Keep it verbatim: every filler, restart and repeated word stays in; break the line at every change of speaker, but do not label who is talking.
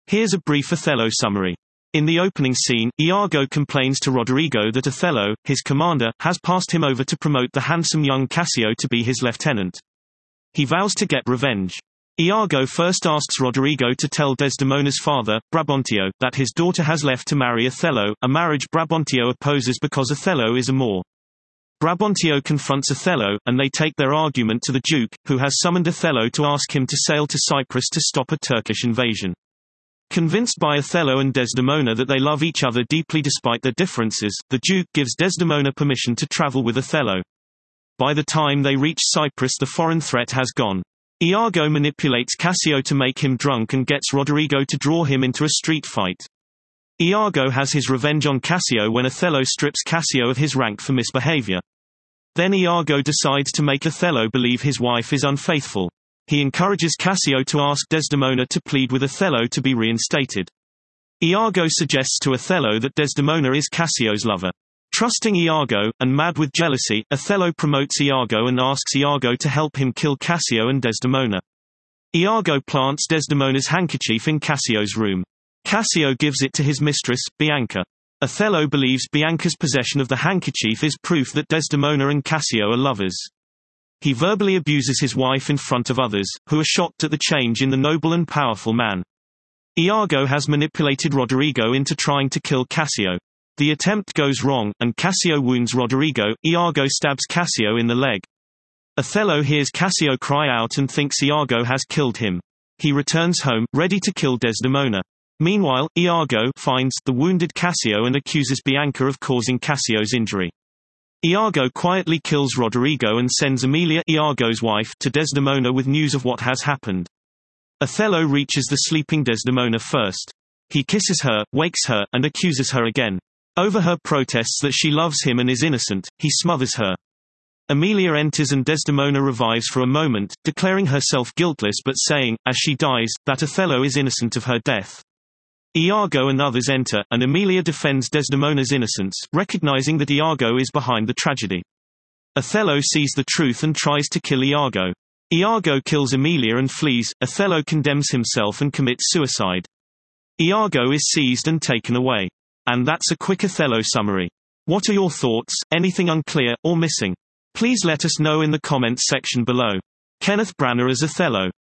Here's a brief Othello summary. In the opening scene, Iago complains to Roderigo that Othello, his commander, has passed him over to promote the handsome young Cassio to be his lieutenant. He vows to get revenge. Iago first asks Roderigo to tell Desdemona's father, Brabantio, that his daughter has left to marry Othello, a marriage Brabantio opposes because Othello is a Moor. Brabantio confronts Othello, and they take their argument to the Duke, who has summoned Othello to ask him to sail to Cyprus to stop a Turkish invasion. Convinced by Othello and Desdemona that they love each other deeply despite their differences, the Duke gives Desdemona permission to travel with Othello. By the time they reach Cyprus, the foreign threat has gone. Iago manipulates Cassio to make him drunk and gets Roderigo to draw him into a street fight. Iago has his revenge on Cassio when Othello strips Cassio of his rank for misbehavior. Then Iago decides to make Othello believe his wife is unfaithful. He encourages Cassio to ask Desdemona to plead with Othello to be reinstated. Iago suggests to Othello that Desdemona is Cassio's lover. Trusting Iago, and mad with jealousy, Othello promotes Iago and asks Iago to help him kill Cassio and Desdemona. Iago plants Desdemona's handkerchief in Cassio's room. Cassio gives it to his mistress, Bianca. Othello believes Bianca's possession of the handkerchief is proof that Desdemona and Cassio are lovers. He verbally abuses his wife in front of others, who are shocked at the change in the noble and powerful man. Iago has manipulated Roderigo into trying to kill Cassio. The attempt goes wrong, and Cassio wounds Roderigo. Iago stabs Cassio in the leg. Othello hears Cassio cry out and thinks Iago has killed him. He returns home, ready to kill Desdemona. Meanwhile, Iago finds the wounded Cassio and accuses Bianca of causing Cassio's injury. Iago quietly kills Roderigo and sends Emilia, Iago's wife, to Desdemona with news of what has happened. Othello reaches the sleeping Desdemona first. He kisses her, wakes her, and accuses her again. Over her protests that she loves him and is innocent, he smothers her. Emilia enters and Desdemona revives for a moment, declaring herself guiltless but saying, as she dies, that Othello is innocent of her death. Iago and others enter, and Emilia defends Desdemona's innocence, recognizing that Iago is behind the tragedy. Othello sees the truth and tries to kill Iago. Iago kills Emilia and flees. Othello condemns himself and commits suicide. Iago is seized and taken away. And that's a quick Othello summary. What are your thoughts? Anything unclear, or missing? Please let us know in the comments section below. Kenneth Branagh as Othello.